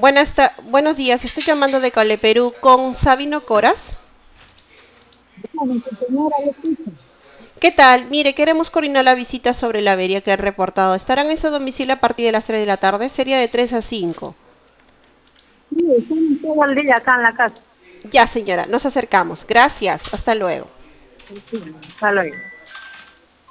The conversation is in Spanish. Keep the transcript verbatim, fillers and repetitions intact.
Buenas ta- buenos días, estoy llamando de Cale Perú con Sabino Coras. Dígame, señora, le escucho. ¿Qué tal? Mire, queremos coordinar la visita sobre la avería que han reportado. ¿Estarán en su domicilio a partir de las tres de la tarde? Sería de tres a cinco. Sí, estamos todo el día acá en la casa. Ya, señora, nos acercamos. Gracias. Hasta luego. Sí, hasta luego.